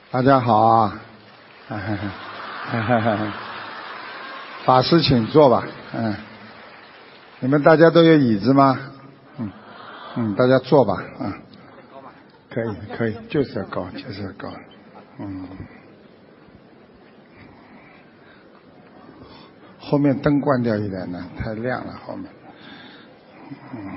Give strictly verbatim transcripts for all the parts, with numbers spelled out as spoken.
大家好啊！法师请坐吧。嗯，你们大家都有椅子吗？嗯嗯，大家坐吧。嗯，可以可以，就是要高，就是要高。嗯，后面灯关掉一点呢，太亮了后面。嗯。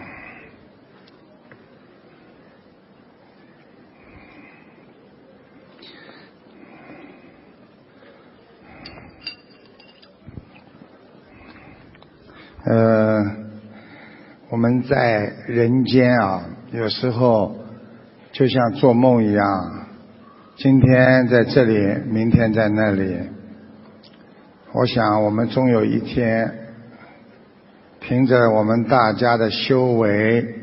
呃，我们在人间啊，有时候就像做梦一样，今天在这里，明天在那里。我想我们终有一天，凭着我们大家的修为，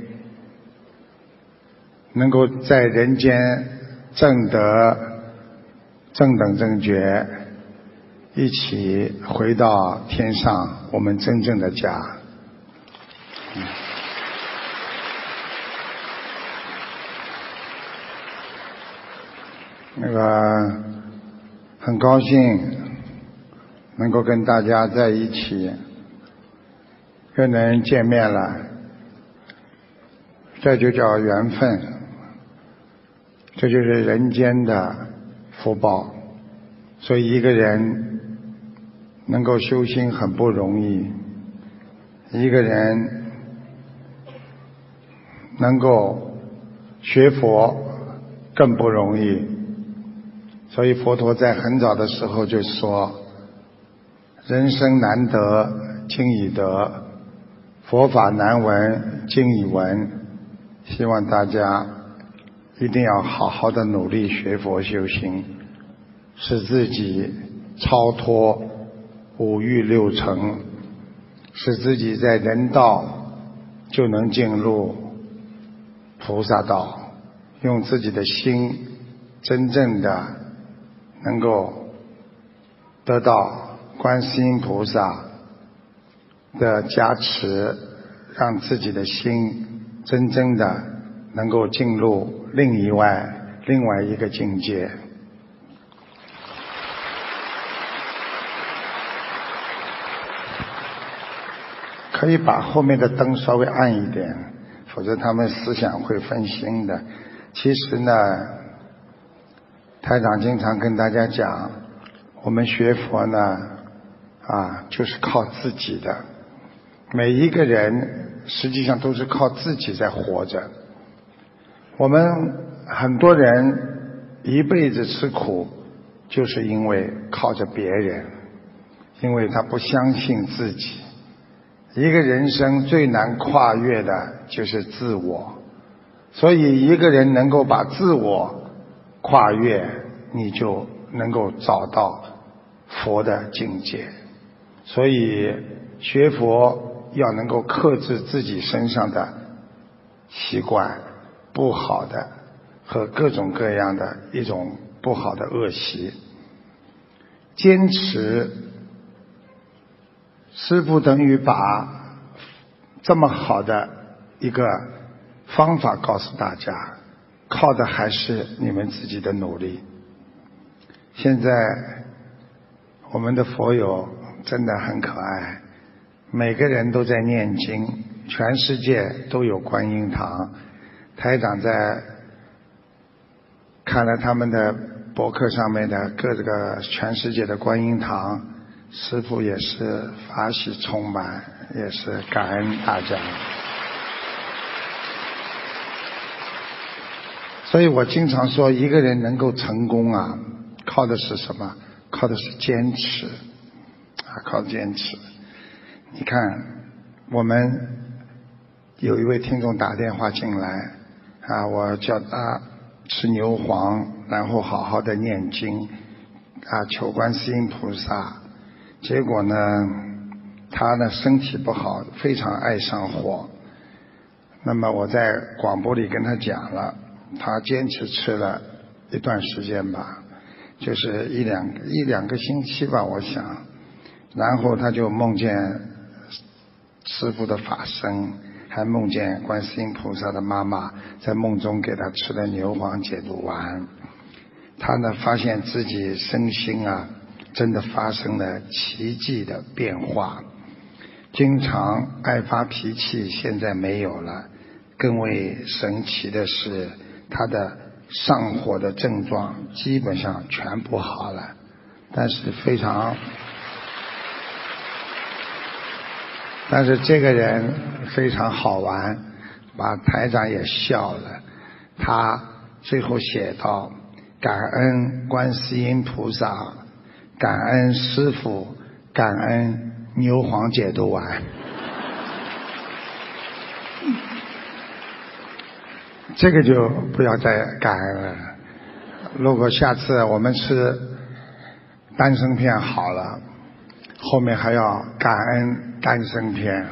能够在人间正得正等正觉，一起回到天上我们真正的家。嗯，那个很高兴能够跟大家在一起，又能见面了，这就叫缘分，这就是人间的福报。所以一个人能够修心很不容易，一个人能够学佛更不容易。所以佛陀在很早的时候就说，人生难得经已得，佛法难闻经已闻。希望大家一定要好好的努力学佛修行，使自己超脱五欲六尘，使自己在人道就能进入菩萨道，用自己的心真正的能够得到观世音菩萨的加持，让自己的心真正的能够进入另一外另外一个境界。可以把后面的灯稍微暗一点，否则他们思想会分心的。其实呢，台长经常跟大家讲，我们学佛呢啊就是靠自己的，每一个人实际上都是靠自己在活着。我们很多人一辈子吃苦，就是因为靠着别人，因为他不相信自己。一个人生最难跨越的就是自我，所以一个人能够把自我跨越，你就能够找到佛的境界。所以学佛要能够克制自己身上的习惯，不好的和各种各样的一种不好的恶习，坚持。师父等于把这么好的一个方法告诉大家，靠的还是你们自己的努力。现在我们的佛友真的很可爱，每个人都在念经，全世界都有观音堂。台长在看了他们的博客上面的各个全世界的观音堂，师父也是法喜充满，也是感恩大家。所以我经常说，一个人能够成功啊，靠的是什么？靠的是坚持啊，靠坚持。你看，我们有一位听众打电话进来啊，我叫他吃牛黄，然后好好的念经啊，求观世音菩萨。结果呢，他呢身体不好，非常爱上火。那么我在广播里跟他讲了，他坚持吃了一段时间吧，就是一两一两个星期吧，我想。然后他就梦见师父的法身，还梦见观世音菩萨的妈妈在梦中给他吃了牛黄解毒丸。 他呢发现自己身心啊真的发生了奇迹的变化，经常爱发脾气现在没有了，更为神奇的是他的上火的症状基本上全部好了。但是非常但是这个人非常好玩，把台长也笑了。他最后写道：感恩观世音菩萨，感恩师父，感恩牛黄解毒丸。这个就不要再感恩了。如果下次我们吃丹参片好了，后面还要感恩丹参片。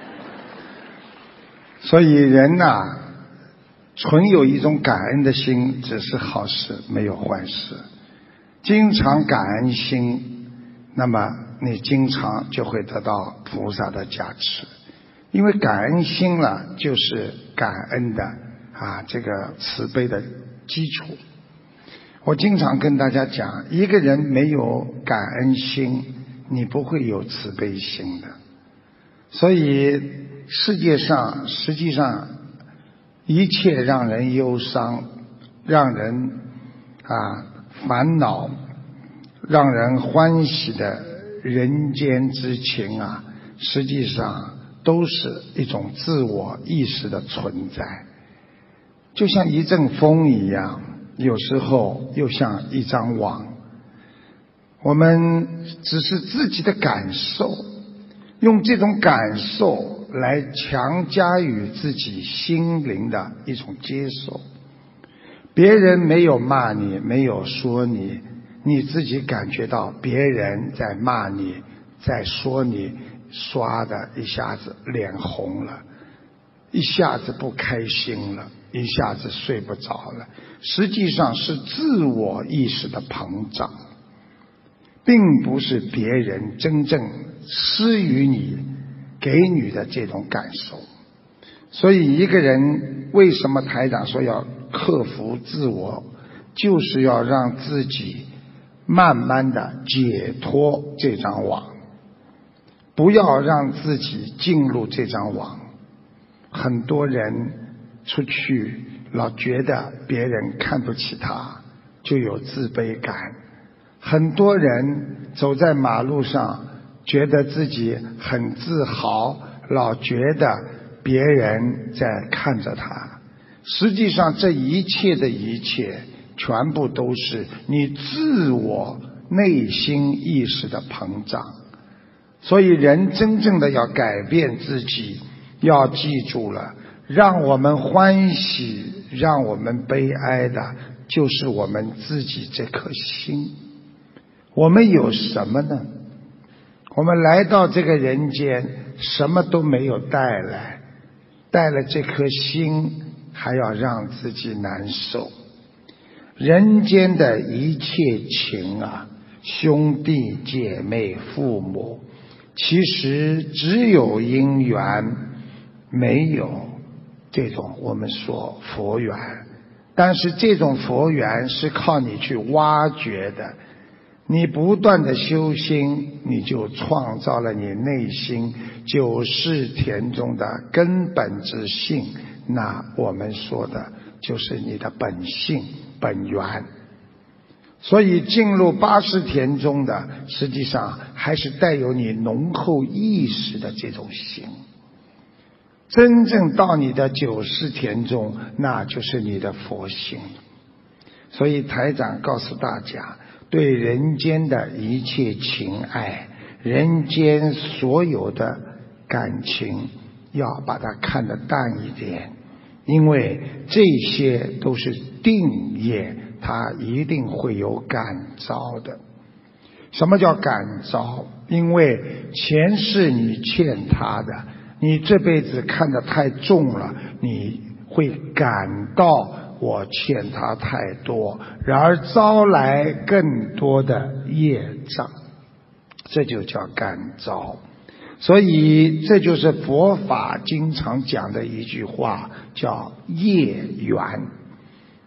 所以人呐、啊，存有一种感恩的心只是好事，没有坏事。经常感恩心，那么你经常就会得到菩萨的加持。因为感恩心了就是感恩的啊这个慈悲的基础。我经常跟大家讲，一个人没有感恩心，你不会有慈悲心的。所以世界上实际上一切让人忧伤，让人啊烦恼，让人欢喜的人间之情啊，实际上都是一种自我意识的存在。就像一阵风一样，有时候又像一张网。我们只是自己的感受，用这种感受来强加于自己心灵的一种接受。别人没有骂你，没有说你，你自己感觉到别人在骂你，在说你，刷的一下子脸红了，一下子不开心了，一下子睡不着了。实际上是自我意识的膨胀，并不是别人真正施予你给你的这种感受。所以一个人为什么台长说要克服自我，就是要让自己慢慢的解脱这张网，不要让自己进入这张网。很多人出去老觉得别人看不起他，就有自卑感。很多人走在马路上觉得自己很自豪，老觉得别人在看着他。实际上这一切的一切全部都是你自我内心意识的膨胀。所以人真正的要改变自己，要记住了，让我们欢喜让我们悲哀的就是我们自己这颗心。我们有什么呢？我们来到这个人间什么都没有带来，带了这颗心还要让自己难受。人间的一切情啊，兄弟姐妹父母，其实只有因缘，没有这种我们说佛缘。但是这种佛缘是靠你去挖掘的，你不断的修心，你就创造了你内心九世田中的根本之性，那我们说的就是你的本性本源。所以进入八识田中的，实际上还是带有你浓厚意识的这种心。真正到你的九世田中，那就是你的佛性。所以台长告诉大家，对人间的一切情爱，人间所有的感情，要把它看得淡一点，因为这些都是定业，它一定会有感召的。什么叫感召？因为前世你欠他的，你这辈子看得太重了，你会感到我欠他太多，然而招来更多的业障，这就叫感召。所以这就是佛法经常讲的一句话，叫业缘。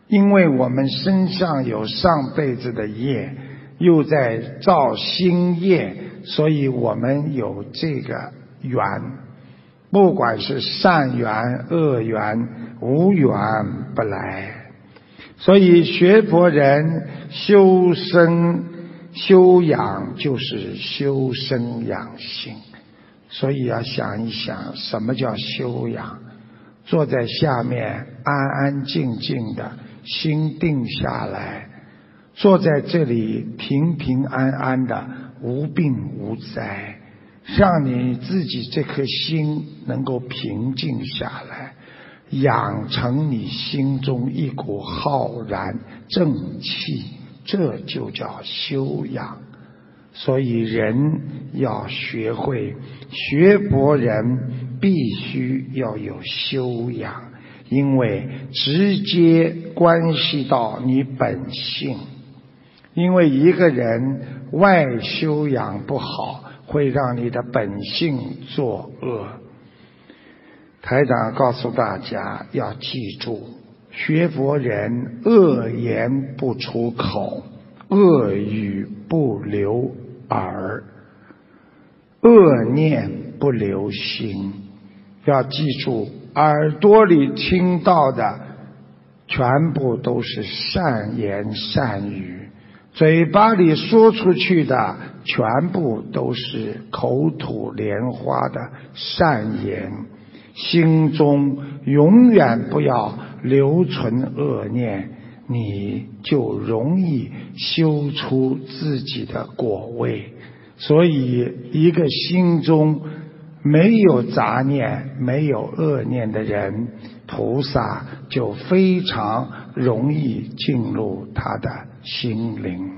因为我们身上有上辈子的业，又在造新业，所以我们有这个缘，不管是善缘恶缘，无缘不来。所以学佛人修身修养就是修身养性，所以要想一想什么叫修养。坐在下面安安静静的，心定下来，坐在这里平平安安的，无病无灾，让你自己这颗心能够平静下来，养成你心中一股浩然正气，这就叫修养。所以人要学会，学佛人必须要有修养，因为直接关系到你本性。因为一个人外修养不好，会让你的本性作恶。台长告诉大家要记住，学佛人恶言不出口，恶语不留耳，恶念不留心。要记住，耳朵里听到的全部都是善言善语，嘴巴里说出去的全部都是口吐莲花的善言，心中永远不要留存恶念，你就容易修出自己的果位。所以一个心中没有杂念没有恶念的人，菩萨就非常容易进入他的心灵。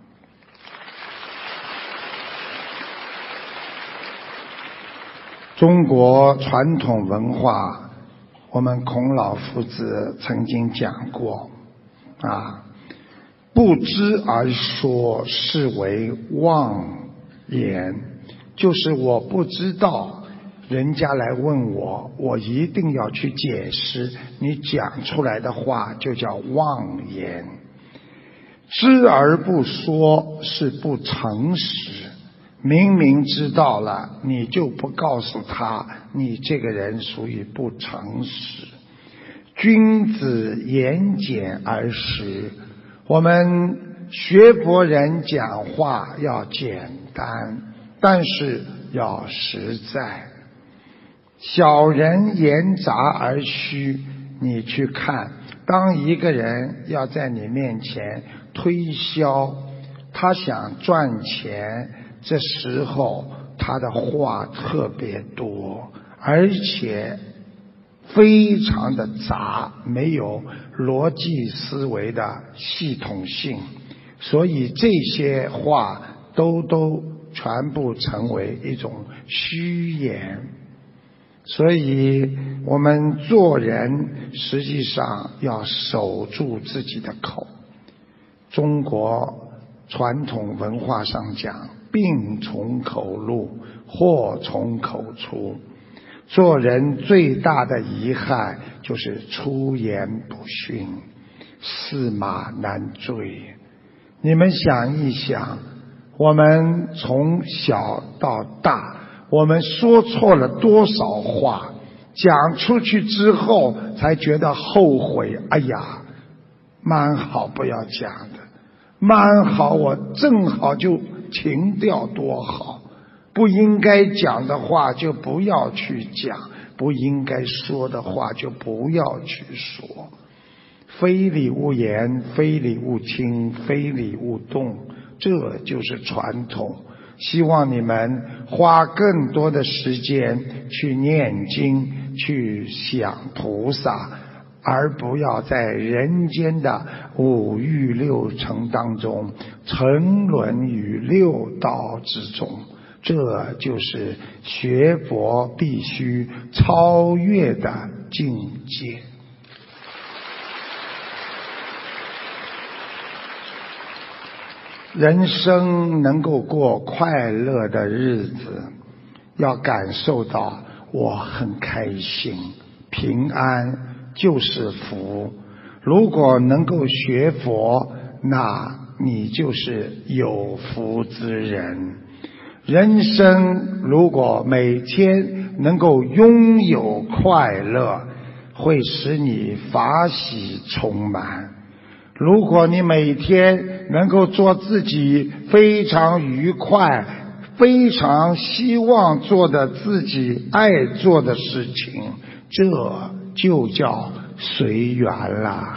中国传统文化，我们孔老夫子曾经讲过啊，不知而说是为妄言，就是我不知道，人家来问我，我一定要去解释，你讲出来的话就叫妄言。知而不说是不诚实，明明知道了你就不告诉他，你这个人属于不诚实。君子言简而实，我们学佛人讲话要简单，但是要实在。小人言杂而虚，你去看，当一个人要在你面前推销，他想赚钱，这时候他的话特别多，而且非常的杂，没有逻辑思维的系统性，所以这些话都都全部成为一种虚言。所以我们做人实际上要守住自己的口。中国传统文化上讲，病从口入，祸从口出。做人最大的遗憾就是出言不逊，驷马难追。你们想一想，我们从小到大，我们说错了多少话，讲出去之后才觉得后悔，哎呀，蛮好不要讲的，蛮好我正好就情调多好，不应该讲的话就不要去讲，不应该说的话就不要去说。非礼勿言，非礼勿听，非礼勿动，这就是传统。希望你们花更多的时间去念经，去想菩萨，而不要在人间的五欲六尘当中沉沦于六道之中。这就是学佛必须超越的境界。人生能够过快乐的日子，要感受到我很开心，平安就是福。 如果能够学佛，那你就是有福之人。人生如果每天能够拥有快乐，会使你法喜充满。如果你每天能够做自己非常愉快、非常希望做的自己爱做的事情，这就叫随缘啦。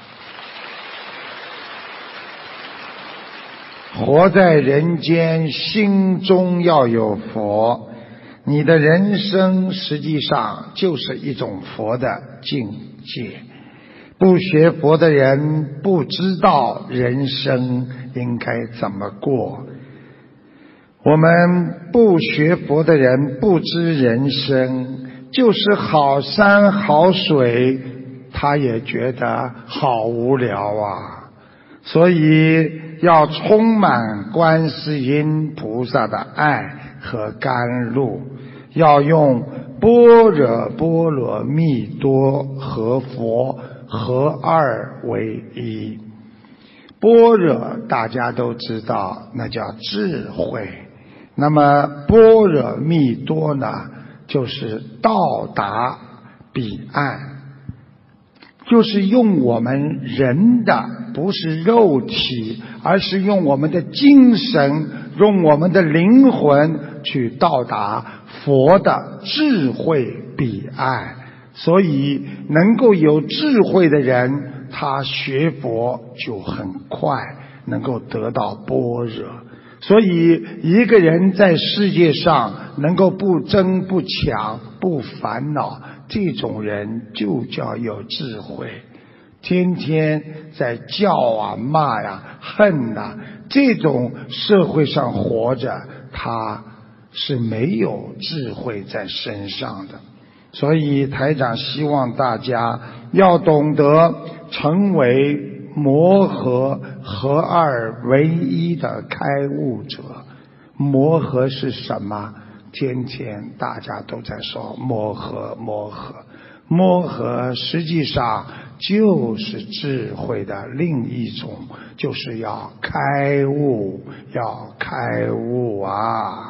活在人间，心中要有佛，你的人生实际上就是一种佛的境界。不学佛的人不知道人生应该怎么过，我们不学佛的人不知人生就是好山好水，他也觉得好无聊啊。所以要充满观世音菩萨的爱和甘露，要用般若波罗蜜多和佛合二为一。般若大家都知道，那叫智慧。那么般若蜜多呢，就是到达彼岸，就是用我们人的，不是肉体，而是用我们的精神，用我们的灵魂去到达佛的智慧彼岸。所以能够有智慧的人，他学佛就很快能够得到般若。所以一个人在世界上能够不争不抢不烦恼，这种人就叫有智慧。天天在叫啊骂呀恨呐，这种社会上活着，他是没有智慧在身上的。所以台长希望大家要懂得成为摩诃合二为一的开悟者。摩诃是什么？天天大家都在说摩诃摩诃，摩诃实际上就是智慧的另一种，就是要开悟，要开悟啊！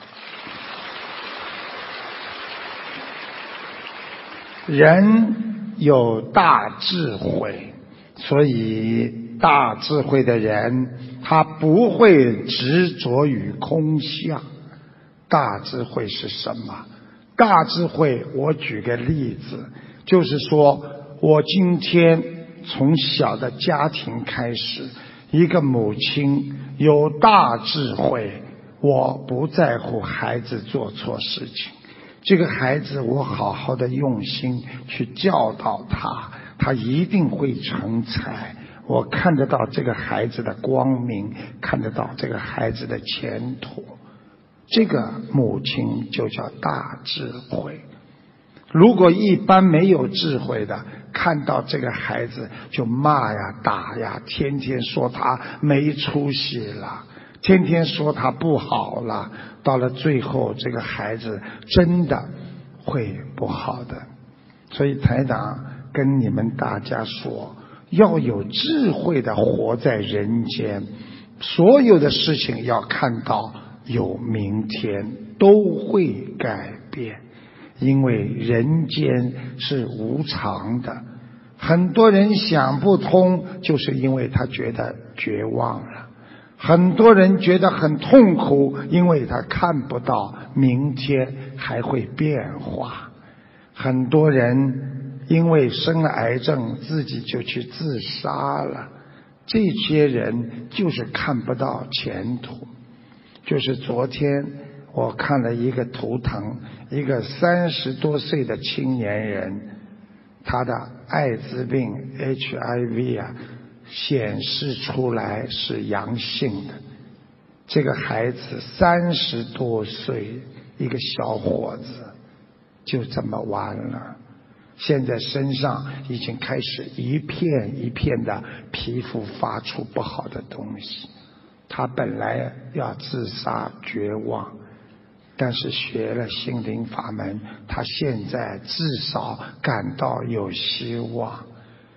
人有大智慧，所以大智慧的人他不会执着于空相。大智慧是什么？大智慧我举个例子，就是说我今天从小的家庭开始，一个母亲有大智慧，我不在乎孩子做错事情，这个孩子我好好的用心去教导他，他一定会成才。我看得到这个孩子的光明，看得到这个孩子的前途，这个母亲就叫大智慧。如果一般没有智慧的，看到这个孩子就骂呀打呀，天天说他没出息了，天天说他不好了，到了最后这个孩子真的会不好的。所以台长跟你们大家说，要有智慧的活在人间，所有的事情要看到有明天，都会改变。因为人间是无常的，很多人想不通，就是因为他觉得绝望了。很多人觉得很痛苦，因为他看不到明天还会变化。很多人因为生了癌症，自己就去自杀了。这些人就是看不到前途。就是昨天我看了一个图腾，一个三十多岁的青年人，他的艾滋病 H I V 啊显示出来是阳性的。这个孩子三十多岁，一个小伙子就这么完了。现在身上已经开始一片一片的皮肤发出不好的东西。他本来要自杀绝望，但是学了心灵法门，他现在至少感到有希望。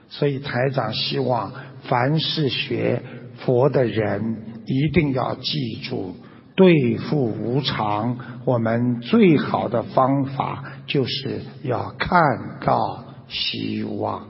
所以台长希望凡是学佛的人一定要记住，对付无常，我们最好的方法就是要看到希望。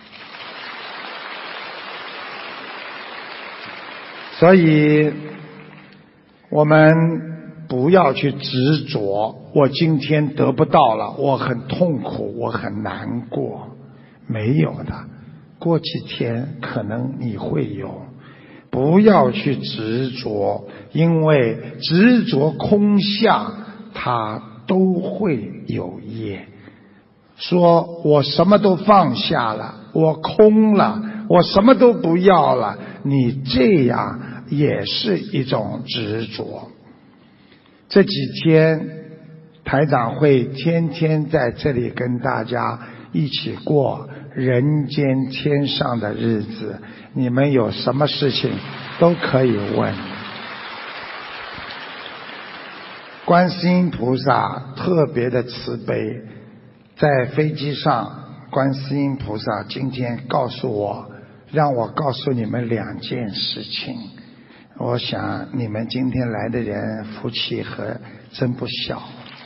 所以我们不要去执着，我今天得不到了，我很痛苦，我很难过。没有的，过几天可能你会有。不要去执着，因为执着空相，它都会有业。说我什么都放下了，我空了，我什么都不要了，你这样也是一种执着。这几天台长会天天在这里跟大家一起过人间天上的日子，你们有什么事情都可以问。观世音菩萨特别的慈悲，在飞机上观世音菩萨今天告诉我，让我告诉你们两件事情。我想你们今天来的人福气和真不小，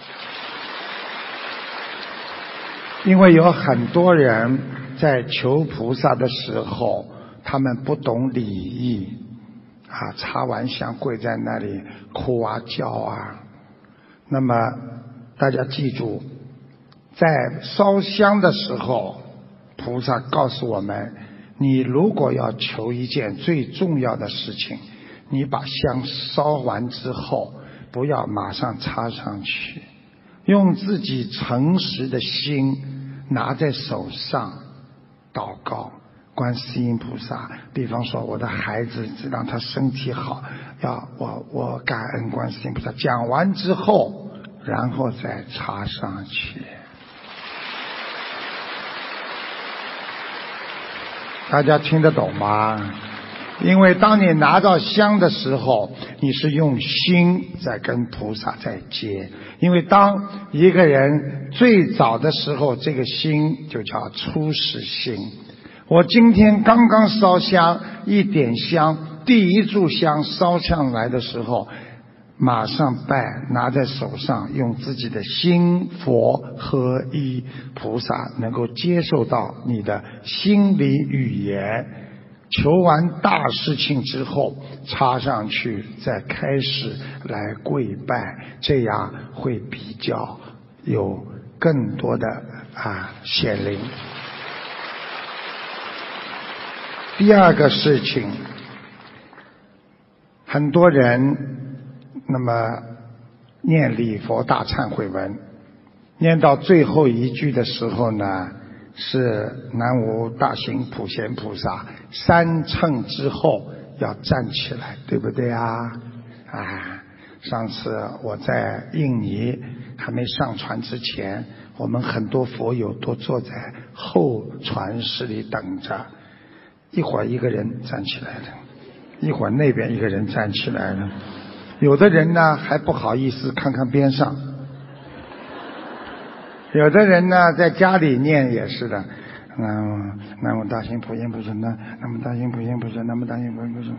因为有很多人在求菩萨的时候，他们不懂礼仪啊，插完香跪在那里哭啊叫啊。那么大家记住，在烧香的时候，菩萨告诉我们，你如果要求一件最重要的事情，你把香烧完之后，不要马上插上去，用自己诚实的心拿在手上祷告。观世音菩萨，比方说我的孩子让他身体好，要我我感恩观世音菩萨。讲完之后，然后再插上去。大家听得懂吗？因为当你拿到香的时候，你是用心在跟菩萨在接。因为当一个人最早的时候，这个心就叫初始心。我今天刚刚烧香，一点香，第一炷香烧上来的时候，马上拜，拿在手上，用自己的心佛合一，菩萨能够接受到你的心理语言。求完大事情之后，插上去，再开始来跪拜，这样会比较有更多的啊显灵。第二个事情，很多人那么念礼佛大忏悔文，念到最后一句的时候呢，是南无大行普贤菩萨，三乘之后要站起来，对不对啊？啊，上次我在印尼还没上船之前，我们很多佛友都坐在候船室里等着，一会儿一个人站起来了，一会儿那边一个人站起来了，有的人呢还不好意思看看边上，有的人呢在家里念也是的，南无南无大行普贤菩萨，南南无大行普贤菩萨，南无大行普贤菩萨。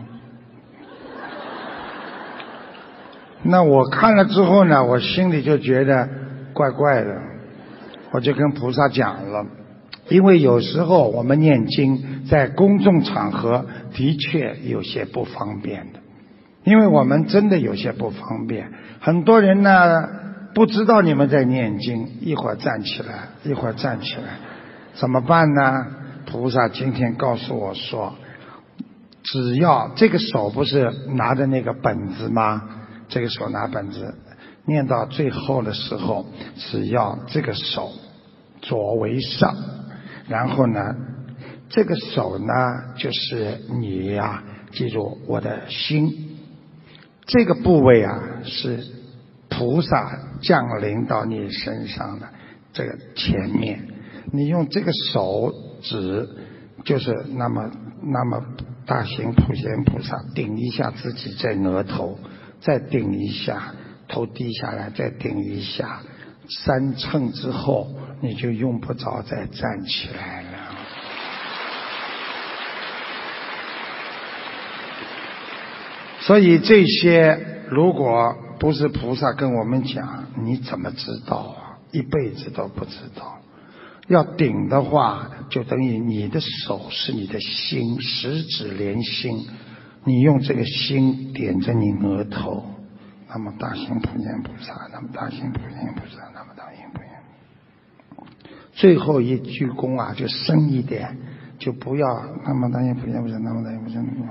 那我看了之后呢，我心里就觉得怪怪的，我就跟菩萨讲了，因为有时候我们念经在公众场合的确有些不方便的，因为我们真的有些不方便，很多人呢不知道你们在念经，一会儿站起来，一会儿站起来，怎么办呢？菩萨今天告诉我说，只要这个手不是拿着那个本子吗？这个手拿本子，念到最后的时候，只要这个手左为上，然后呢，这个手呢就是你呀、啊，记住我的心，这个部位啊是菩萨降临到你身上的这个前面，你用这个手指，就是那么那么大行普贤菩萨顶一下自己在额头，再顶一下，头低下来，再顶一下，三乘之后你就用不着再站起来了。 所以这些如果不是菩萨跟我们讲，你怎么知道啊？一辈子都不知道。要顶的话，就等于你的手是你的心，十指连心，你用这个心点着你额头，那么大行普贤菩萨，那么大行普贤菩萨，那么大行普贤。最后一鞠躬啊，就深一点，就不要那么大行普贤菩萨，那么大行普贤菩萨。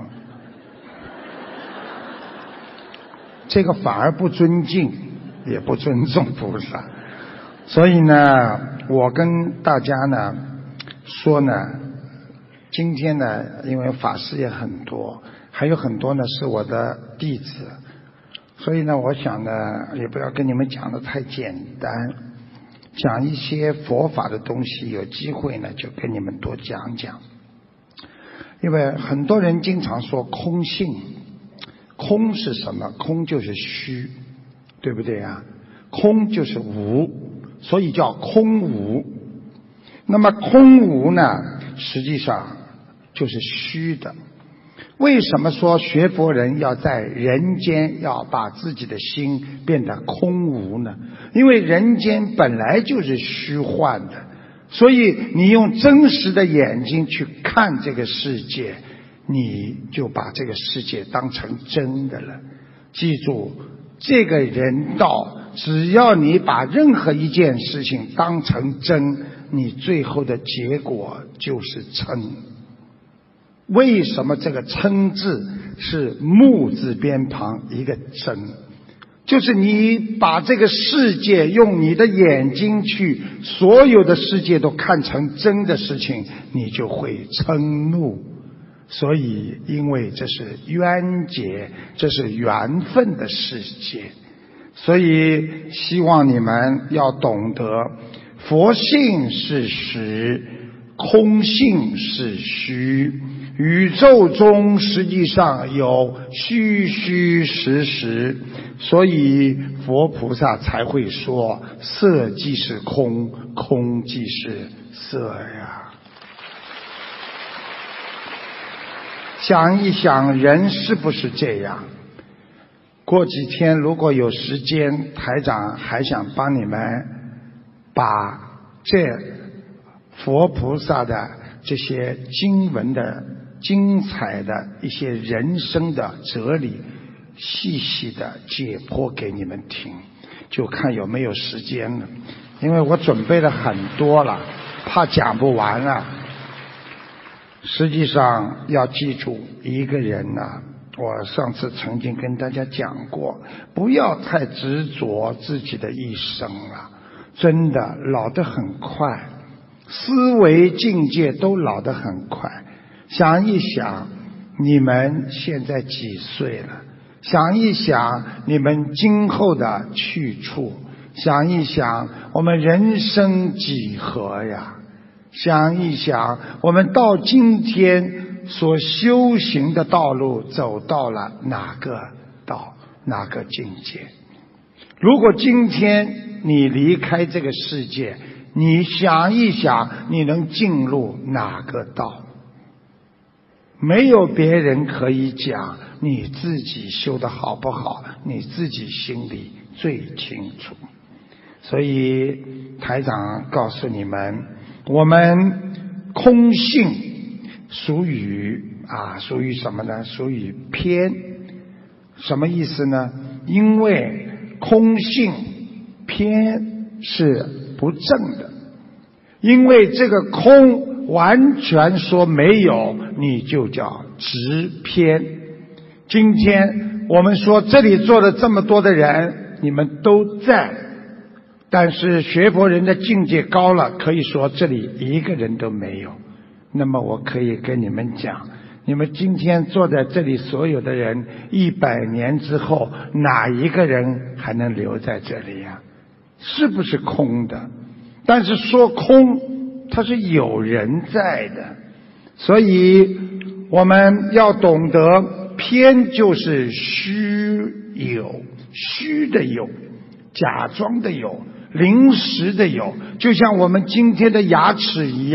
这个反而不尊敬，也不尊重菩萨。所以呢，我跟大家呢说呢，今天呢，因为法师也很多，还有很多呢是我的弟子，所以呢，我想呢，也不要跟你们讲的太简单，讲一些佛法的东西，有机会呢就跟你们多讲讲。因为很多人经常说空性，空是什么？空就是虚，对不对啊？空就是无，所以叫空无。那么空无呢，实际上就是虚的。为什么说学佛人要在人间要把自己的心变得空无呢？因为人间本来就是虚幻的，所以你用真实的眼睛去看这个世界，你就把这个世界当成真的了。记住，这个人道，只要你把任何一件事情当成真，你最后的结果就是嗔。为什么这个嗔字是木字边旁一个真？就是你把这个世界用你的眼睛去，所有的世界都看成真的事情，你就会嗔怒。所以因为这是冤结，这是缘分的世界，所以希望你们要懂得，佛性是实，空性是虚，宇宙中实际上有虚虚实实，所以佛菩萨才会说色即是空，空即是色呀。想一想，人是不是这样？过几天如果有时间，台长还想帮你们把这佛菩萨的这些经文的精彩的一些人生的哲理细细的解剖给你们听，就看有没有时间了。因为我准备了很多了，怕讲不完了。实际上要记住，一个人啊，我上次曾经跟大家讲过，不要太执着自己的一生了，真的老得很快，思维境界都老得很快。想一想你们现在几岁了，想一想你们今后的去处，想一想我们人生几何呀，想一想我们到今天所修行的道路走到了哪个道，哪个境界。如果今天你离开这个世界，你想一想你能进入哪个道。没有别人可以讲，你自己修得好不好，你自己心里最清楚。所以台长告诉你们，我们空性属于啊，属于什么呢？属于偏。什么意思呢？因为空性偏是不正的，因为这个空完全说没有，你就叫执偏。今天我们说这里坐了这么多的人，你们都在，但是学佛人的境界高了，可以说这里一个人都没有。那么我可以跟你们讲，你们今天坐在这里所有的人，一百年之后哪一个人还能留在这里呀？是不是空的？但是说空，它是有人在的。所以我们要懂得，偏就是虚有，虚的有，假装的有，临时的有，就像我们今天的牙齿一样，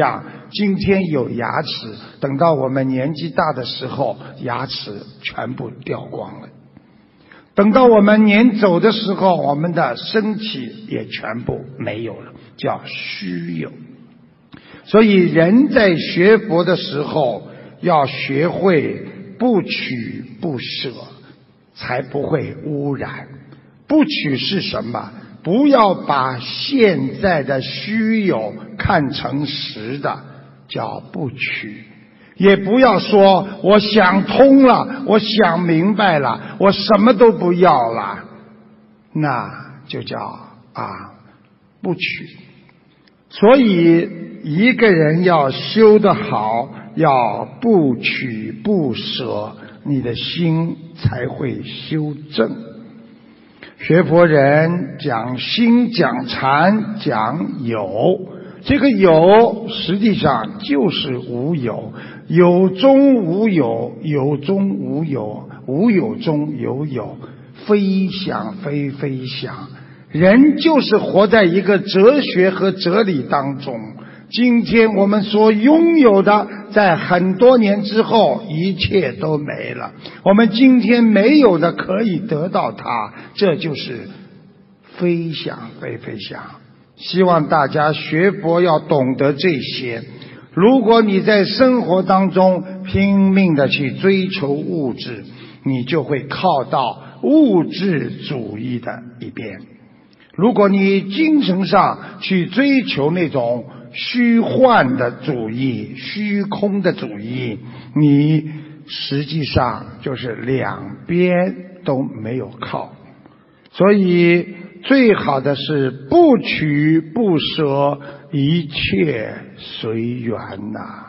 今天有牙齿，等到我们年纪大的时候，牙齿全部掉光了。等到我们年走的时候，我们的身体也全部没有了，叫虚有。所以人在学佛的时候，要学会不取不舍，才不会污染。不取是什么？不要把现在的虚有看成实的，叫不取。也不要说我想通了，我想明白了，我什么都不要了，那就叫啊不取。所以一个人要修得好，要不取不舍，你的心才会修正。学佛人讲心讲禅讲有，这个有实际上就是无有，有中无有，有中无有，无有中有有，非想非非想。人就是活在一个哲学和哲理当中。今天我们所拥有的，在很多年之后一切都没了。我们今天没有的可以得到它，这就是非想非非想。希望大家学佛要懂得这些。如果你在生活当中拼命的去追求物质，你就会靠到物质主义的一边。如果你精神上去追求那种虚幻的主义、虚空的主义，你实际上就是两边都没有靠。所以最好的是不取不舍，一切随缘呐。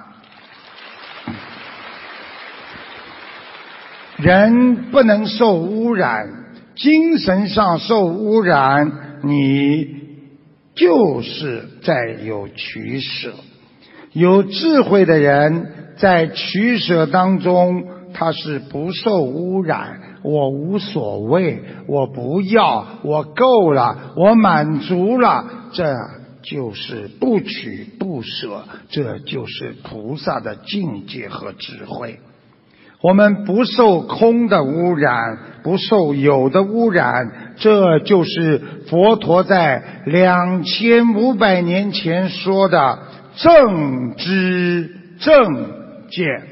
人不能受污染，精神上受污染，你就是在有取舍。有智慧的人在取舍当中，他是不受污染，我无所谓，我不要，我够了，我满足了，这就是不取不舍，这就是菩萨的境界和智慧。我们不受空的污染，不受有的污染，这就是佛陀在两千五百年前说的正知正见。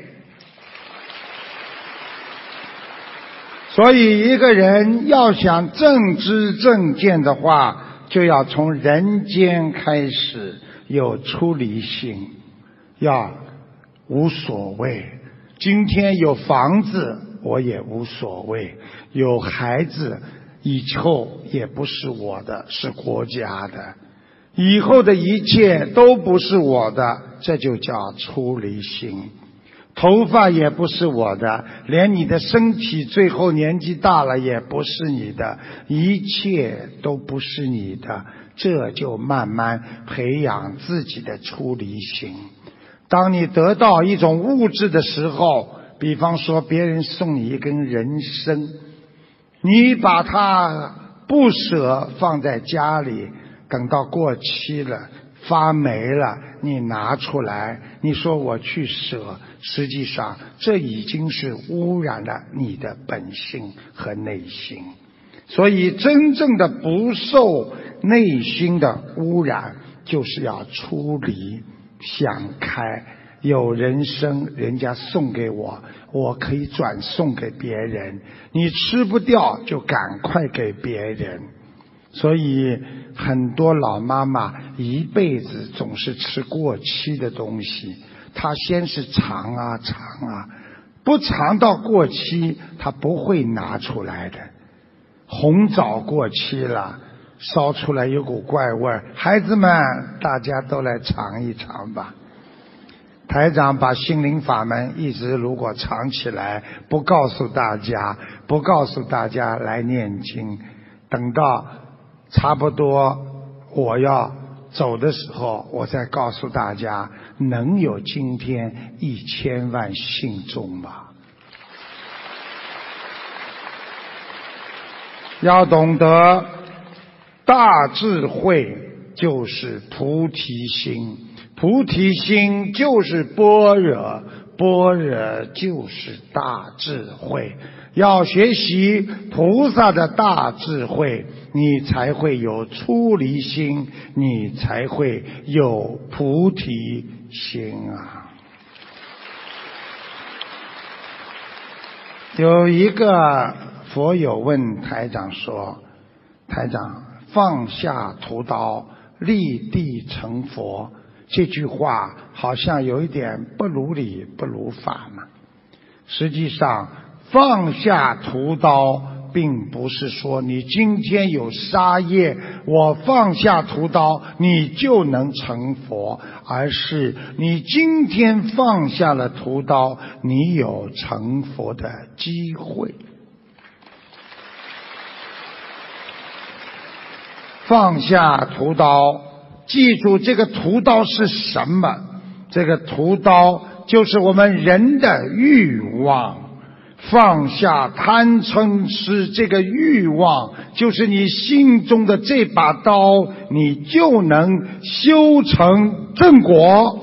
所以一个人要想正知正见的话，就要从人间开始有出离心，要无所谓。今天有房子我也无所谓，有孩子以后也不是我的，是国家的，以后的一切都不是我的，这就叫出离心。头发也不是我的，连你的身体最后年纪大了也不是你的，一切都不是你的，这就慢慢培养自己的出离心。当你得到一种物质的时候，比方说别人送你一根人参，你把它不舍放在家里，等到过期了发霉了，你拿出来，你说我去舍，实际上这已经是污染了你的本性和内心。所以真正的不受内心的污染，就是要出离想开。有人参人家送给我，我可以转送给别人，你吃不掉就赶快给别人。所以很多老妈妈一辈子总是吃过期的东西，她先是尝啊尝啊，不尝到过期她不会拿出来的。红枣过期了，烧出来有股怪味儿，孩子们大家都来尝一尝吧。台长把心灵法门一直如果藏起来，不告诉大家，不告诉大家来念经，等到差不多我要走的时候，我再告诉大家，能有今天一千万信众吗？要懂得大智慧就是菩提心， 菩提心就是般若，般若就是大智慧。要学习菩萨的大智慧，你才会有出离心，你才会有菩提心啊。有一个佛友问台长说，台长，放下屠刀，立地成佛，这句话好像有一点不如理不如法嘛。实际上放下屠刀并不是说你今天有杀业，我放下屠刀你就能成佛，而是你今天放下了屠刀，你有成佛的机会。放下屠刀，记住这个屠刀是什么？这个屠刀就是我们人的欲望。放下贪嗔痴这个欲望，就是你心中的这把刀，你就能修成正果。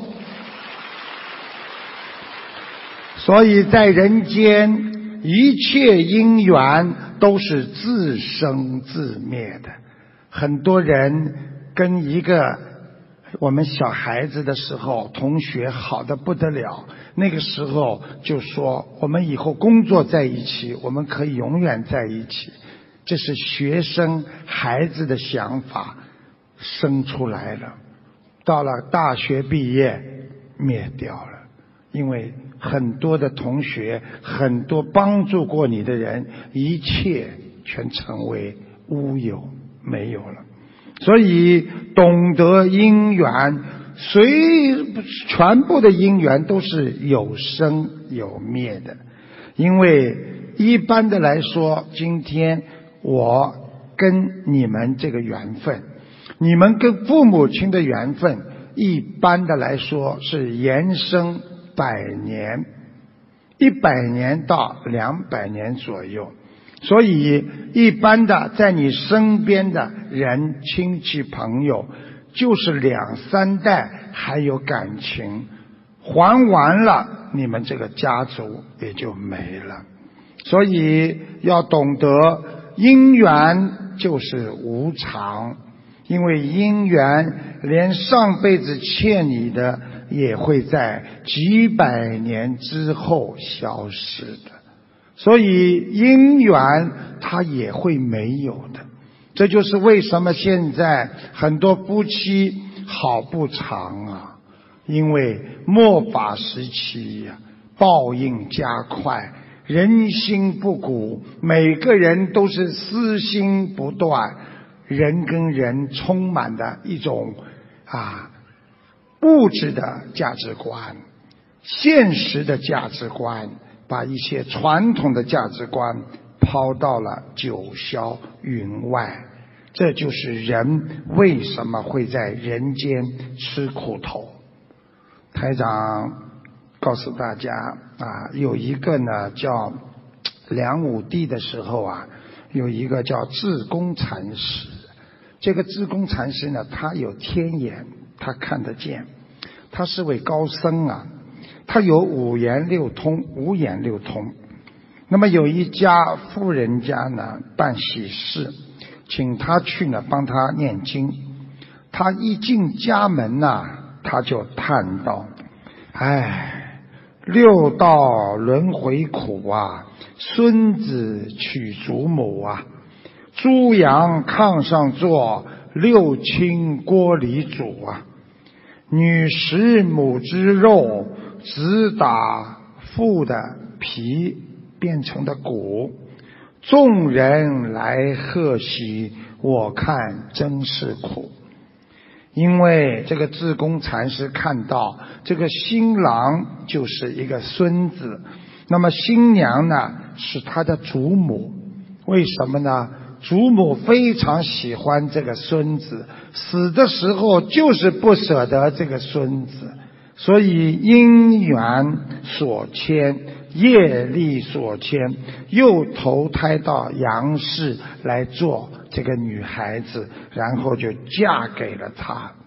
所以在人间，一切因缘都是自生自灭的。很多人跟一个我们小孩子的时候，同学好得不得了，那个时候就说我们以后工作在一起，我们可以永远在一起。这是学生孩子的想法生出来了，到了大学毕业灭掉了。因为很多的同学，很多帮助过你的人，一切全成为乌有，没有了。所以懂得因缘，随全部的因缘都是有生有灭的。因为一般的来说，今天我跟你们这个缘分，你们跟父母亲的缘分，一般的来说是延伸百年，一百年到两百年左右。所以一般的在你身边的人，亲戚朋友，就是两三代还有感情，还完了你们这个家族也就没了。所以要懂得因缘就是无常，因为因缘连上辈子欠你的也会在几百年之后消失的。所以因缘它也会没有的。这就是为什么现在很多夫妻好不长啊，因为末法时期呀、啊，报应加快，人心不古，每个人都是私心不断，人跟人充满的一种啊物质的价值观，现实的价值观，把一些传统的价值观抛到了九霄云外。这就是人为什么会在人间吃苦头。台长告诉大家啊，有一个呢叫梁武帝的时候啊，有一个叫智公禅师。这个智公禅师呢，他有天眼，他看得见，他是位高僧啊，他有五言六通，五眼六通。那么有一家富人家呢办喜事，请他去呢帮他念经。他一进家门呐、啊，他就叹道：哎，六道轮回苦啊，孙子娶祖母啊，猪羊炕上坐，六亲锅里煮啊，女食母之肉，子打父的皮变成的骨，众人来贺喜，我看真是苦。因为这个智公禅师看到这个新郎就是一个孙子，那么新娘呢是他的祖母。为什么呢？祖母非常喜欢这个孙子，死的时候就是不舍得这个孙子，所以因缘所牵，业力所牵，又投胎到阳世来做这个女孩子，然后就嫁给了他。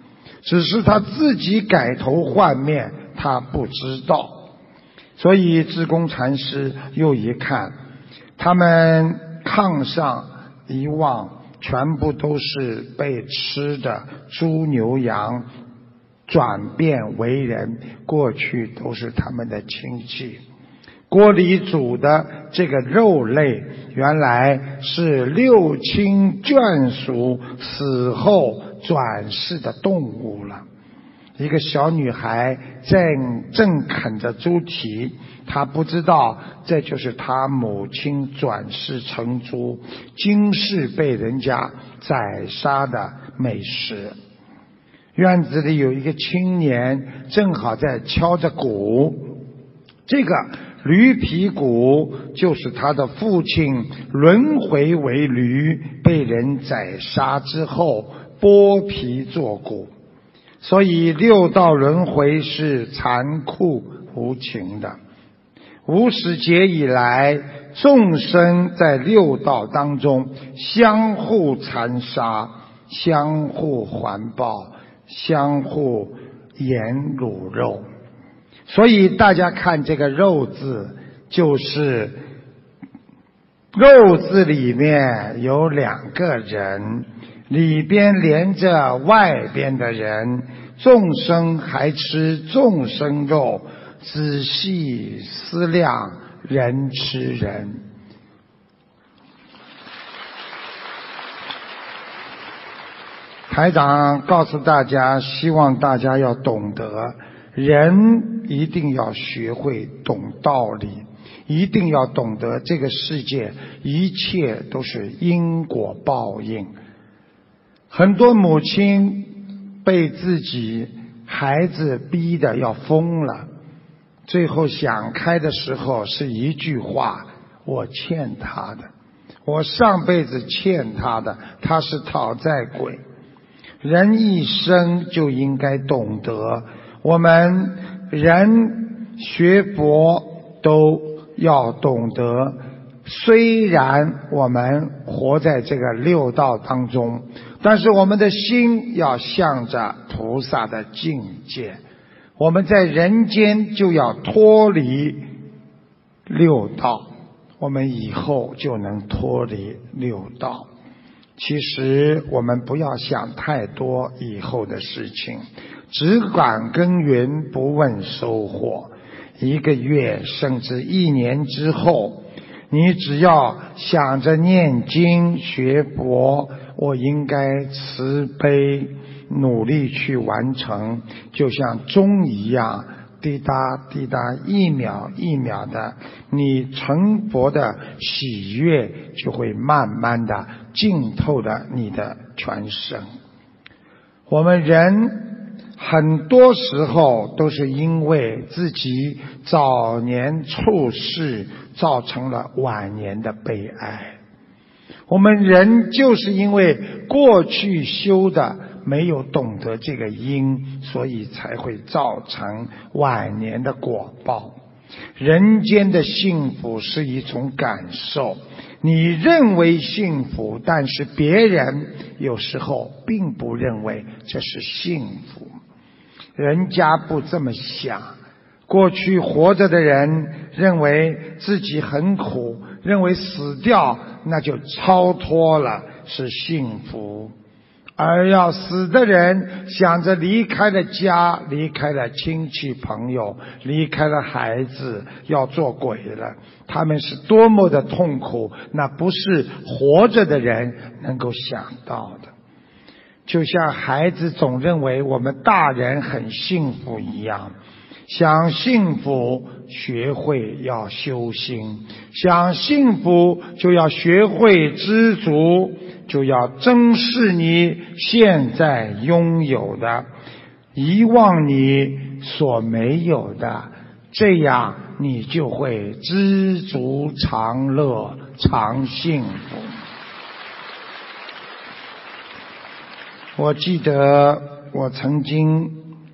只是他自己改头换面，他不知道。所以智公禅师又一看，他们炕上一望，全部都是被吃的猪牛羊转变为人，过去都是他们的亲戚。锅里煮的这个肉类，原来是六亲眷属死后转世的动物了。一个小女孩正正啃着猪蹄，她不知道这就是她母亲转世成猪，今世被人家宰杀的美食。院子里有一个青年正好在敲着鼓，这个驴皮鼓就是他的父亲轮回为驴，被人宰杀之后剥皮做鼓。所以六道轮回是残酷无情的。无始劫以来，众生在六道当中相互残杀，相互环抱，相互盐卤肉。所以大家看这个肉字，就是肉字里面有两个人，里边连着外边的人，众生还吃众生肉，仔细思量，人吃人。台长告诉大家，希望大家要懂得，人一定要学会懂道理，一定要懂得这个世界一切都是因果报应。很多母亲被自己孩子逼得要疯了，最后想开的时候是一句话：我欠他的，我上辈子欠他的，他是讨债鬼。人一生就应该懂得，我们人学佛都要懂得，虽然我们活在这个六道当中，但是我们的心要向着菩萨的境界。我们在人间就要脱离六道，我们以后就能脱离六道。其实我们不要想太多以后的事情，只管耕耘，不问收获。一个月甚至一年之后，你只要想着念经学佛，我应该慈悲努力去完成，就像钟一样，滴答滴答，一秒一秒的，你成佛的喜悦就会慢慢的浸透了你的全身。我们人很多时候都是因为自己早年处事造成了晚年的悲哀。我们人就是因为过去修的没有懂得这个因，所以才会造成晚年的果报。人间的幸福是一种感受，你认为幸福，但是别人有时候并不认为这是幸福。人家不这么想，过去活着的人认为自己很苦，认为死掉那就超脱了，是幸福。而要死的人想着离开了家，离开了亲戚朋友，离开了孩子，要做鬼了，他们是多么的痛苦，那不是活着的人能够想到的。就像孩子总认为我们大人很幸福一样，想幸福学会要修心，想幸福就要学会知足，就要珍视你现在拥有的，遗忘你所没有的，这样你就会知足常乐，常幸福。我记得我曾经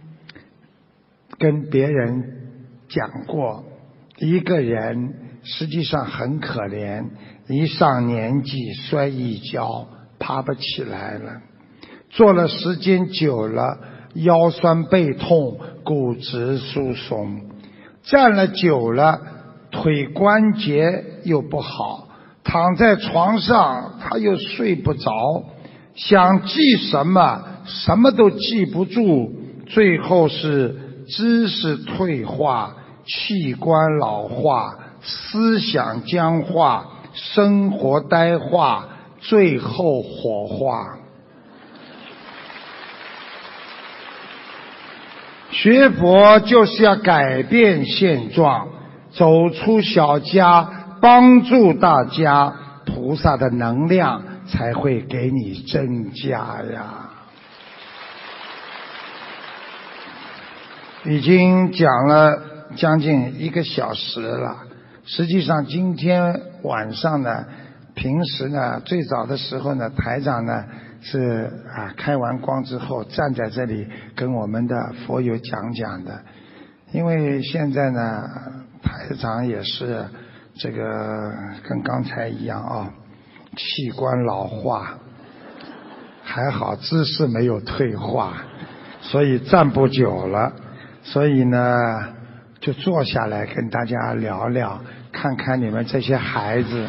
跟别人讲过，一个人实际上很可怜，一上年纪摔一跤爬不起来了，坐了时间久了腰酸背痛、骨质疏松，站了久了腿关节又不好，躺在床上他又睡不着，想记什么什么都记不住，最后是知识退化、器官老化、思想僵化、生活呆化，最后火化。学佛就是要改变现状，走出小家，帮助大家，菩萨的能量才会给你增加呀。已经讲了将近一个小时了，实际上今天晚上呢，平时呢最早的时候呢，台长呢是啊开完光之后站在这里跟我们的佛友讲讲的，因为现在呢台长也是这个跟刚才一样啊，器官老化，还好姿势没有退化，所以站不久了，所以呢就坐下来跟大家聊聊，看看你们这些孩子。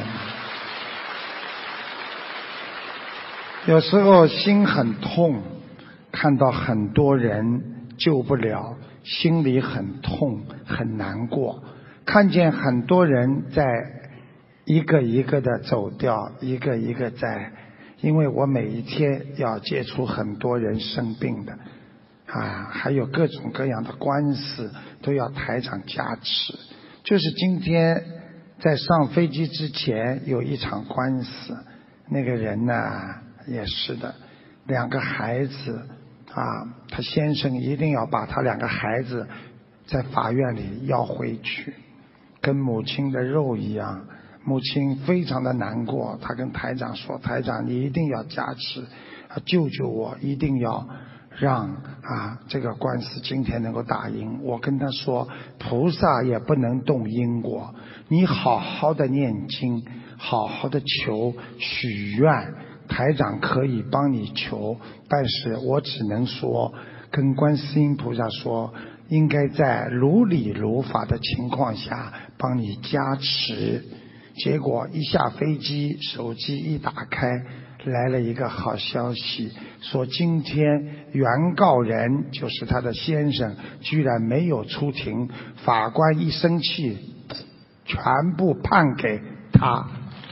有时候心很痛，看到很多人救不了，心里很痛很难过，看见很多人在一个一个的走掉，一个一个在，因为我每一天要接触很多人生病的啊，还有各种各样的官司都要台长加持。就是今天在上飞机之前有一场官司，那个人呢也是的，两个孩子啊，他先生一定要把他两个孩子在法院里要回去，跟母亲的肉一样。母亲非常的难过，他跟台长说，台长你一定要加持，救救我，一定要让啊这个官司今天能够打赢。我跟他说，菩萨也不能动因果，你好好的念经，好好的求许愿，台长可以帮你求，但是我只能说跟观世音菩萨说，应该在如理如法的情况下帮你加持。结果一下飞机，手机一打开，来了一个好消息，说今天原告人就是他的先生居然没有出庭，法官一生气全部判给他。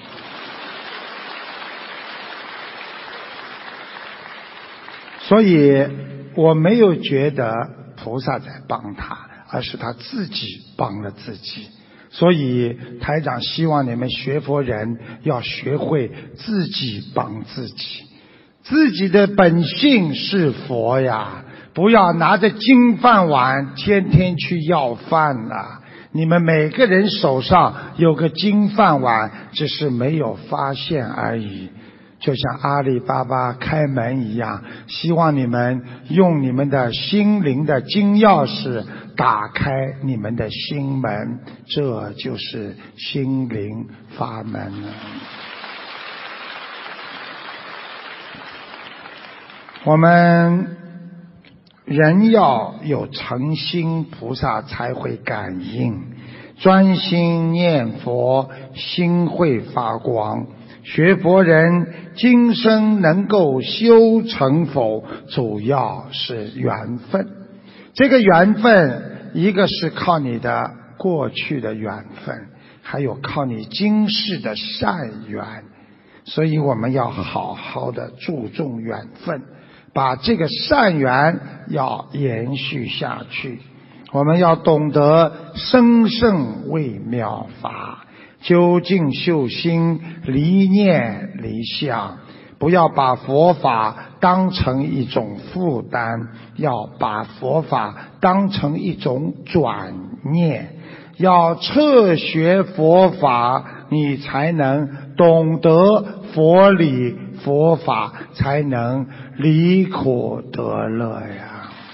所以我没有觉得菩萨在帮他，而是他自己帮了自己。所以台长希望你们学佛人要学会自己帮自己，自己的本性是佛呀，不要拿着金饭碗天天去要饭了。你们每个人手上有个金饭碗，只是没有发现而已。就像阿里巴巴开门一样，希望你们用你们的心灵的金钥匙打开你们的心门，这就是心灵法门了。我们人要有诚心，菩萨才会感应，专心念佛，心会发光。学佛人今生能够修成否，主要是缘分。这个缘分，一个是靠你的过去的缘分，还有靠你今世的善缘。所以我们要好好的注重缘分，把这个善缘要延续下去。我们要懂得生胜为妙法，究竟修心，离念离相，不要把佛法当成一种负担，要把佛法当成一种转念，要彻学佛法，你才能懂得佛理佛法，才能离苦得乐呀。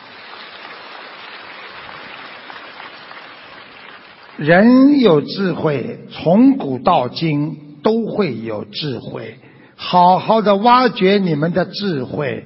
人有智慧，从古到今都会有智慧，好好的挖掘你们的智慧，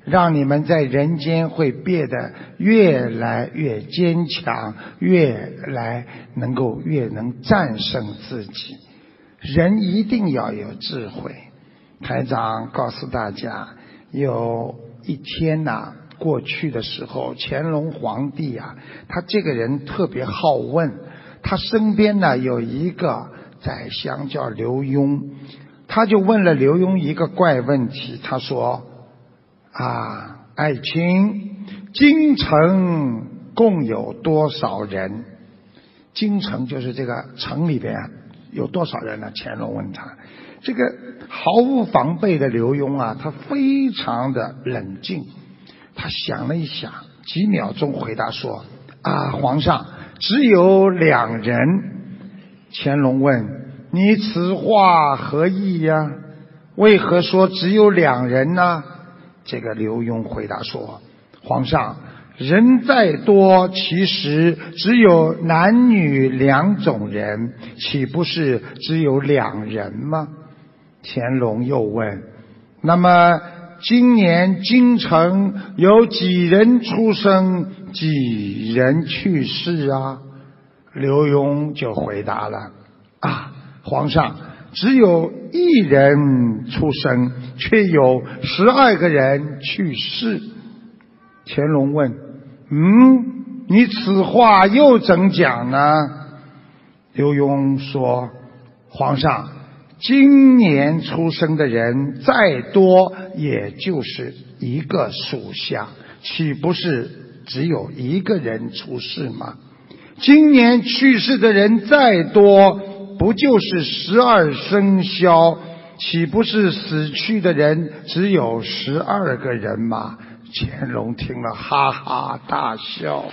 让你们在人间会变得越来越坚强，越来能够越能战胜自己。人一定要有智慧。台长告诉大家，有一天呐、啊，过去的时候，乾隆皇帝啊，他这个人特别好问，他身边呢有一个宰相叫刘墉，他就问了刘墉一个怪问题，他说啊，爱卿，京城共有多少人？京城就是这个城里边啊，有多少人呢？乾隆问他。这个毫无防备的刘墉啊，他非常的冷静，他想了一想，几秒钟回答说：啊，皇上，只有两人。乾隆问：你此话何意呀？为何说只有两人呢？这个刘墉回答说：皇上，人再多，其实只有男女两种人，岂不是只有两人吗？乾隆又问：那么今年京城有几人出生，几人去世啊？刘墉就回答了：啊，皇上，只有一人出生，却有十二个人去世。乾隆问：嗯，你此话又怎讲呢？刘墉说：皇上，今年出生的人再多，也就是一个属相，岂不是只有一个人出世吗？今年去世的人再多，不就是十二生肖，岂不是死去的人只有十二个人吗？乾隆听了哈哈大笑。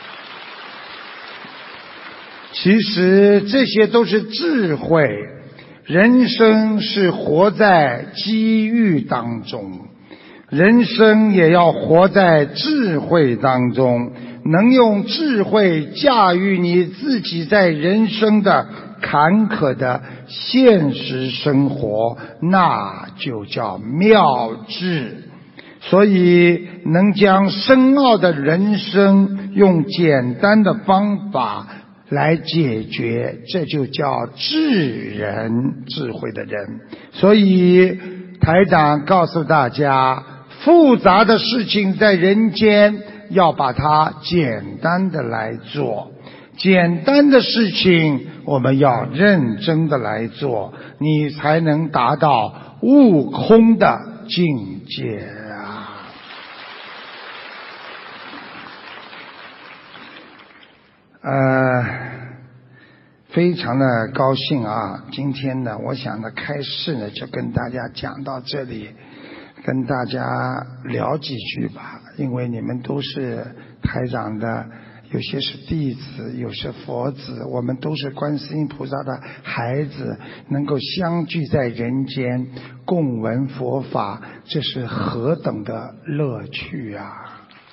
其实这些都是智慧，人生是活在机遇当中，人生也要活在智慧当中，能用智慧驾驭你自己在人生的坎坷的现实生活，那就叫妙智。所以能将深奥的人生用简单的方法来解决，这就叫智人，智慧的人。所以台长告诉大家，复杂的事情在人间要把它简单的来做，简单的事情我们要认真的来做，你才能达到悟空的境界啊！呃，非常的高兴啊！今天呢，我想呢，开示呢就跟大家讲到这里，跟大家聊几句吧，因为你们都是台长的，有些是弟子，有些佛子，我们都是观世音菩萨的孩子，能够相聚在人间，共闻佛法，这是何等的乐趣啊！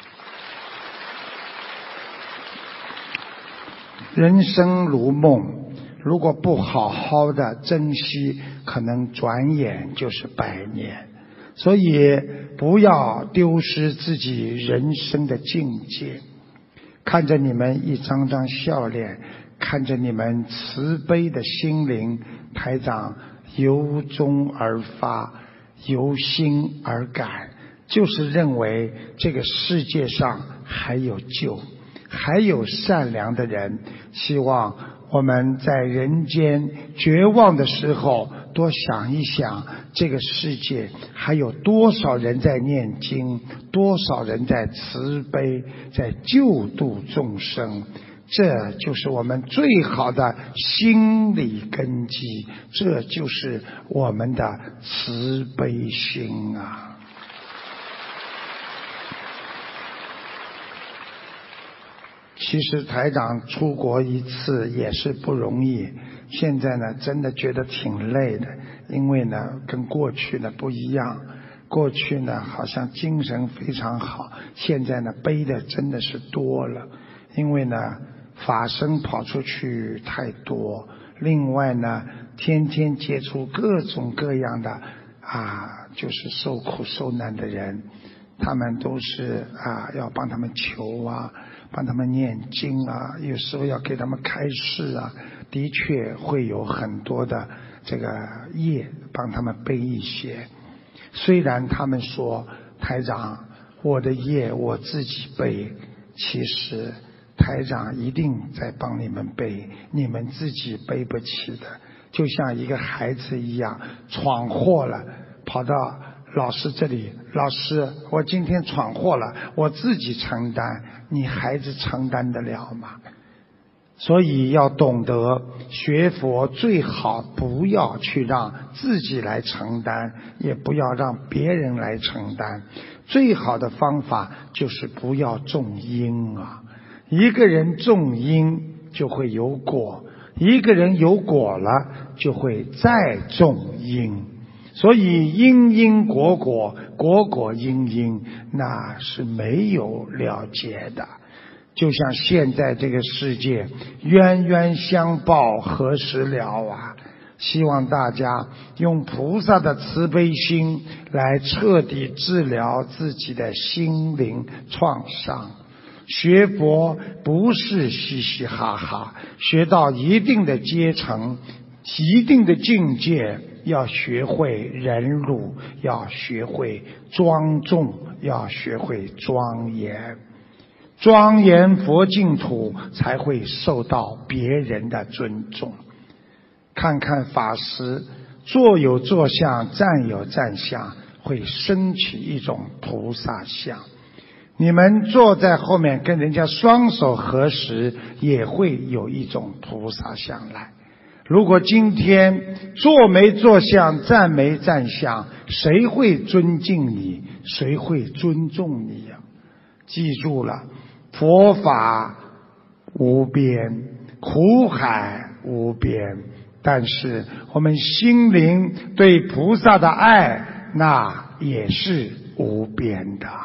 人生如梦，如果不好好的珍惜，可能转眼就是百年。所以不要丢失自己人生的境界。看着你们一张张笑脸，看着你们慈悲的心灵，台长由衷而发，由心而感，就是认为这个世界上还有救，还有善良的人。希望我们在人间绝望的时候，多想一想这个世界还有多少人在念经，多少人在慈悲，在救度众生。这就是我们最好的心理根基，这就是我们的慈悲心啊！其实台长出国一次也是不容易，现在呢真的觉得挺累的，因为呢跟过去呢不一样，过去呢好像精神非常好，现在呢背的真的是多了，因为呢法身跑出去太多，另外呢天天接触各种各样的啊，就是受苦受难的人。 他们都是啊要帮他们求啊，帮他们念经啊，有时候要给他们开示啊，的确会有很多的这个业帮他们背一些。虽然他们说台长我的业我自己背，其实台长一定在帮你们背，你们自己背不起的。就像一个孩子一样，闯祸了跑到老师这里，老师我今天闯祸了，我自己承担，你孩子承担得了吗？所以要懂得学佛，最好不要去让自己来承担，也不要让别人来承担。最好的方法就是不要种因啊！一个人种因就会有果，一个人有果了就会再种因。所以因因果果，果果因因，那是没有了结的。就像现在这个世界冤冤相报何时了啊！希望大家用菩萨的慈悲心来彻底治疗自己的心灵创伤。学佛不是嘻嘻哈哈，学到一定的阶层，一定的境界，要学会忍辱，要学会庄重，要学会庄严。庄严佛净土才会受到别人的尊重。看看法师坐有坐相，站有站相，会升起一种菩萨相。你们坐在后面跟人家双手合十，也会有一种菩萨相来。如果今天坐没坐相，站没站相，谁会尊敬你？谁会尊重你呀？记住了，佛法无边，苦海无边，但是我们心灵对菩萨的爱，那也是无边的。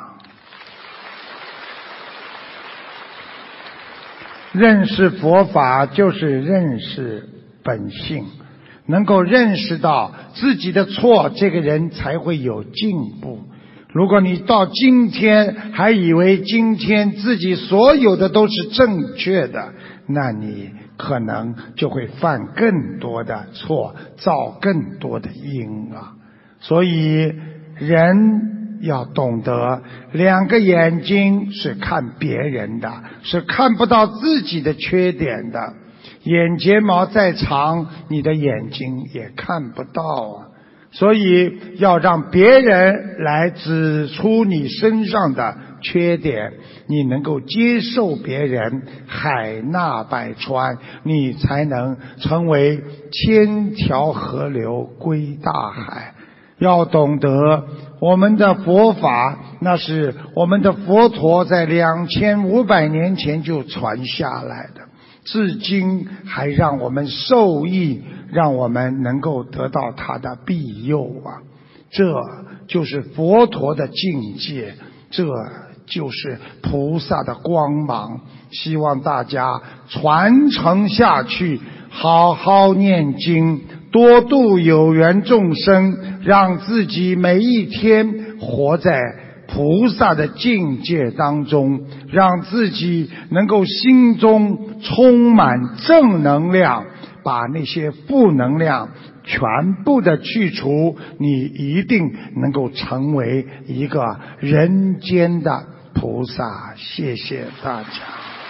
认识佛法就是认识本性，能够认识到自己的错，这个人才会有进步。如果你到今天还以为今天自己所有的都是正确的，那你可能就会犯更多的错，造更多的因啊。所以人要懂得，两个眼睛是看别人的，是看不到自己的缺点的。眼睫毛再长，你的眼睛也看不到啊。所以要让别人来指出你身上的缺点，你能够接受别人，海纳百川，你才能成为千条河流归大海。要懂得我们的佛法，那是我们的佛陀在两千五百年前就传下来的，至今还让我们受益，让我们能够得到他的庇佑啊！这就是佛陀的境界，这就是菩萨的光芒。希望大家传承下去，好好念经，多度有缘众生，让自己每一天活在菩萨的境界当中，让自己能够心中充满正能量，把那些负能量全部的去除，你一定能够成为一个人间的菩萨。谢谢大家。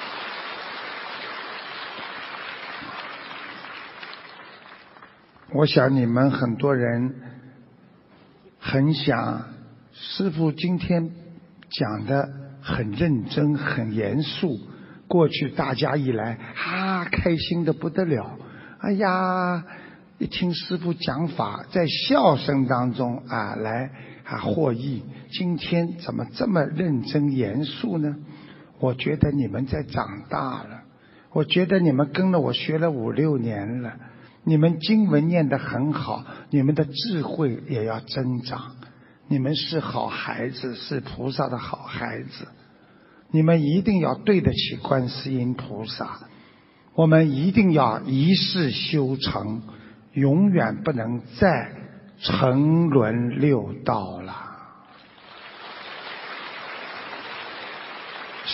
我想你们很多人很想师父今天讲的很认真很严肃，过去大家一来啊开心的不得了，哎呀一听师父讲法在笑声当中啊来啊获益，今天怎么这么认真严肃呢？我觉得你们在长大了，我觉得你们跟了我学了五六年了，你们经文念得很好，你们的智慧也要增长，你们是好孩子，是菩萨的好孩子，你们一定要对得起观世音菩萨，我们一定要一世修成，永远不能再沉沦六道了。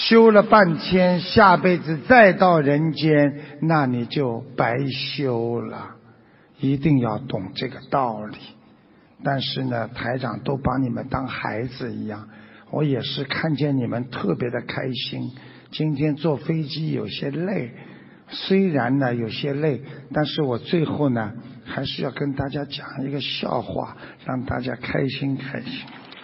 修了半天，下辈子再到人间，那你就白修了。一定要懂这个道理。但是呢，台长都把你们当孩子一样，我也是看见你们特别的开心。今天坐飞机有些累，虽然呢有些累，但是我最后呢还是要跟大家讲一个笑话，让大家开心开心。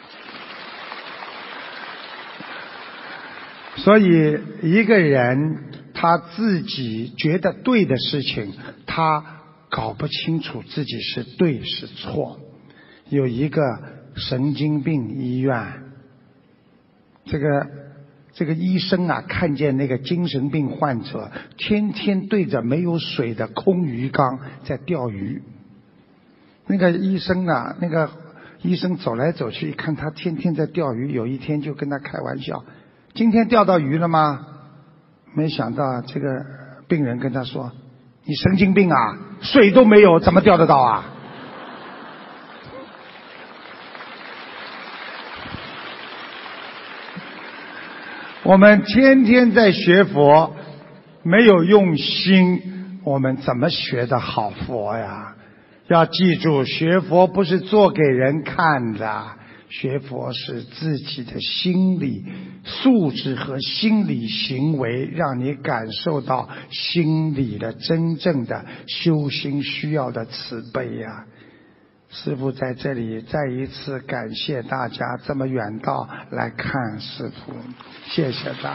所以一个人他自己觉得对的事情，他搞不清楚自己是对是错。有一个神经病医院，这个这个医生啊，看见那个精神病患者天天对着没有水的空鱼缸在钓鱼。那个医生啊，那个医生走来走去，一看他天天在钓鱼，有一天就跟他开玩笑：“今天钓到鱼了吗？”没想到这个病人跟他说：“你神经病啊，水都没有，怎么钓得到啊？”我们天天在学佛，没有用心，我们怎么学得好佛呀？要记住，学佛不是做给人看的，学佛是自己的心理素质和心理行为，让你感受到心里的真正的修心需要的慈悲呀。师父在这里再一次感谢大家这么远道来看师父，谢谢大家。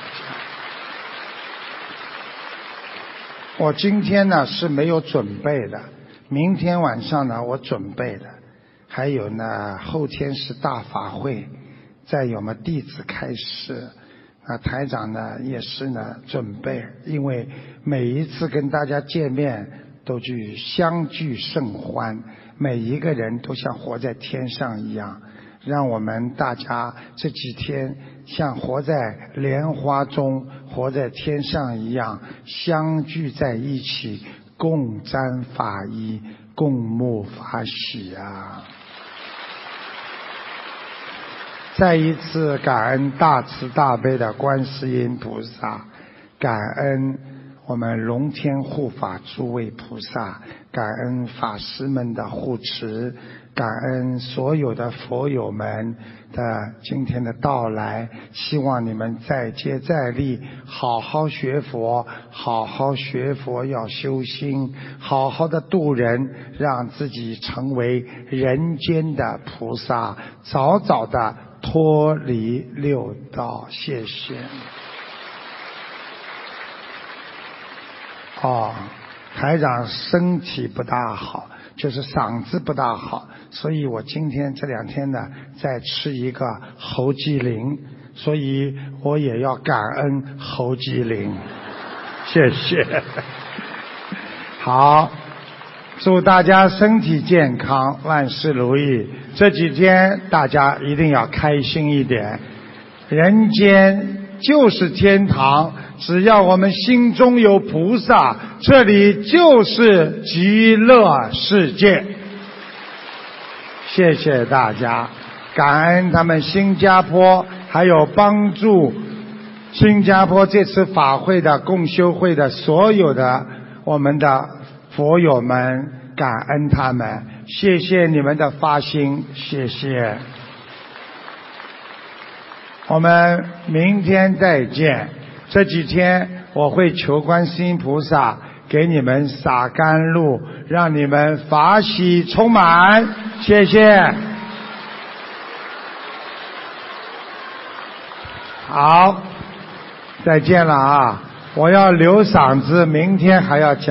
我今天呢是没有准备的，明天晚上呢我准备的，还有呢后天是大法会，再有嘛弟子开示。啊，台长呢也是呢准备，因为每一次跟大家见面都去相聚甚欢，每一个人都像活在天上一样，让我们大家这几天像活在莲花中，活在天上一样，相聚在一起，共沾法衣，共沐法喜啊！再一次感恩大慈大悲的观世音菩萨，感恩我们龙天护法诸位菩萨，感恩法师们的护持，感恩所有的佛友们的今天的到来，希望你们再接再厉，好好学佛，好好学佛要修心，好好的度人，让自己成为人间的菩萨，早早的脱离六道。谢谢。哦，台长身体不大好，就是嗓子不大好，所以我今天这两天呢在吃一个猴鸡灵，所以我也要感恩猴鸡灵，谢谢。好，祝大家身体健康，万事如意。这几天大家一定要开心一点，人间就是天堂，只要我们心中有菩萨，这里就是极乐世界。谢谢大家，感恩他们新加坡还有帮助新加坡这次法会的共修会的所有的我们的佛友们，感恩他们，谢谢你们的发心，谢谢。我们明天再见。这几天我会求观世音菩萨给你们洒甘露，让你们法喜充满，谢谢。好，再见了啊！我要留嗓子，明天还要讲。